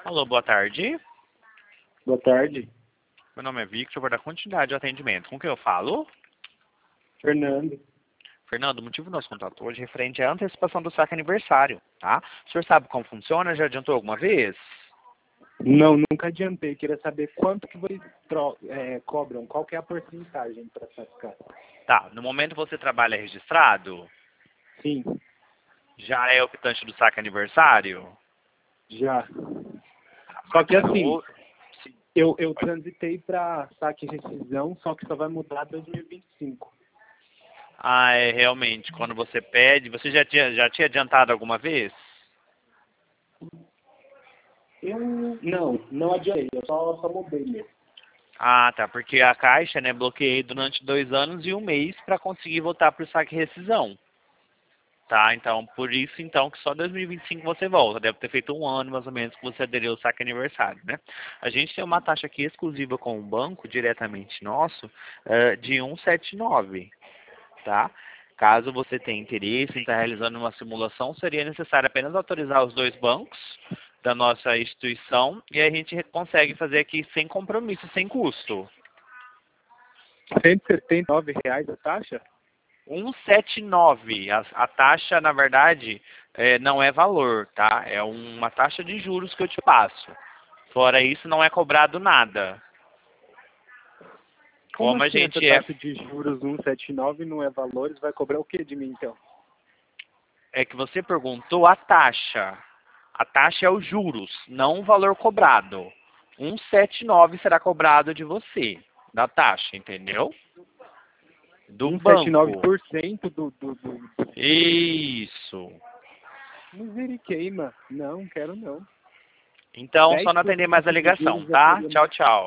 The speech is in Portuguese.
Alô, boa tarde. Boa tarde, Meu nome é Victor, vou dar continuidade ao atendimento. Com quem eu falo? Fernando. Fernando, o motivo do nosso contato hoje é referente à antecipação do saque aniversário, tá? O senhor sabe como funciona? Já adiantou alguma vez? Não, nunca adiantei. Queria saber quanto que vocês cobram, qual que é a porcentagem para sacar? Tá, no momento você trabalha registrado? Sim, Já é optante do saque aniversário? já. Só que assim, Sim. eu transitei para saque e rescisão, só que só vai mudar 2025. Ah, é realmente. Quando você pede, você já tinha adiantado alguma vez? Não adiantei, eu só mudei mesmo. Ah, tá, porque a Caixa, né, bloqueei durante 2 anos e 1 mês para conseguir voltar para o saque e rescisão. Tá, então, por isso, então, que só 2025 você volta. Deve ter feito 1 ano, mais ou menos, que você aderiu ao saque aniversário, né? A gente tem uma taxa aqui exclusiva com o banco, diretamente nosso, de 1,79, tá? Caso você tenha interesse em estar realizando uma simulação, seria necessário apenas autorizar os 2 bancos da nossa instituição e a gente consegue fazer aqui sem compromisso, sem custo. R$ 179 a taxa? 1,79. A taxa, na verdade, não é valor, tá? É uma taxa de juros que eu te passo. Fora isso, não é cobrado nada. Como Como a assim essa gente taxa de juros 179 não é valores? Vai cobrar o que de mim então? é que você perguntou a taxa. A taxa é os juros, não o valor cobrado. 1,79 será cobrado de você, da taxa, entendeu? Do banco. 179% do... Isso. Miseriqueima. Não, quero não. Então, só não atender mais a 10% de ligação, juros já tá? seria Tchau, tchau.